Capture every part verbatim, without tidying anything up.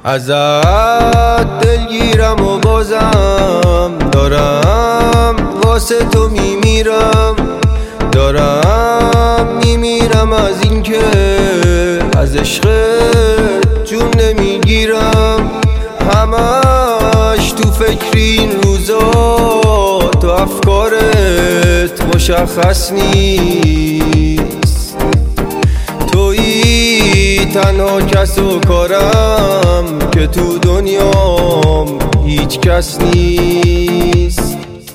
ازت دلگیرم و بازم دارم واسه تو میمیرم، دارم میمیرم از این که از عشقت جون نمیگیرم. همش تو فکر این روزا تو افکارت مشخص نیست، تویی تنها کس و کارم که تو دنیام هیچ کس نیست.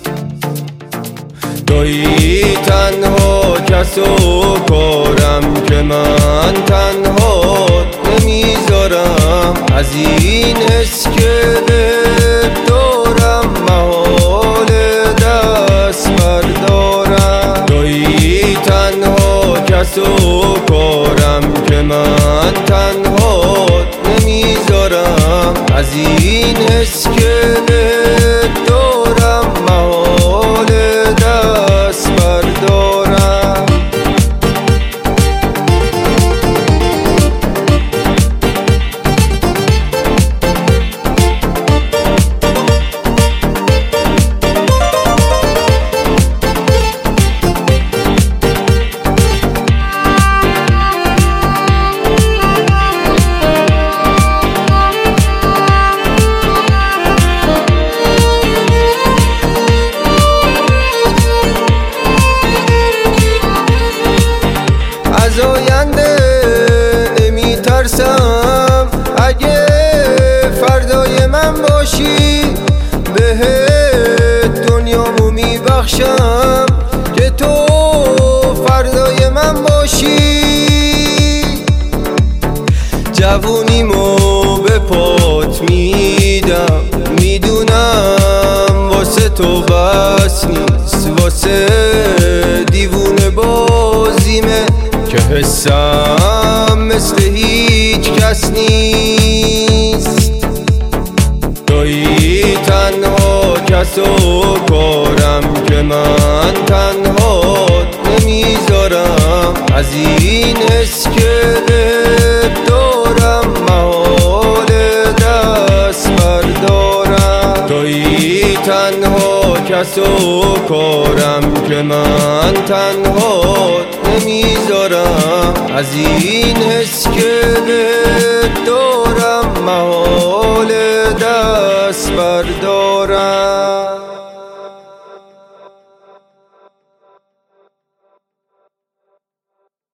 تویی تنها کس و کارم که من تنها نمیذارم از این حس که دارم محال دست بردارم. تویی تنها کس و کارم که من تنها نمیذارم از این حس که دارم محال دست بردارم. از آینده نمی ترسم، اگه فردای من باشی بهت دنیامو می بخشم که تو فردای من باشی. جوونیمو به پات میدم، میدونم واسه تو بس نیست، واسه دیوونه بازیمه که حسم مثل هیچ کس نیست. تویی تنها کس و کارم که من تنها نمیذارم از این حس که دارم محال دست بردارم. تویی تنها کس و کارم که من تنها نمیذارم از این حس که دارم محال دست بردارم.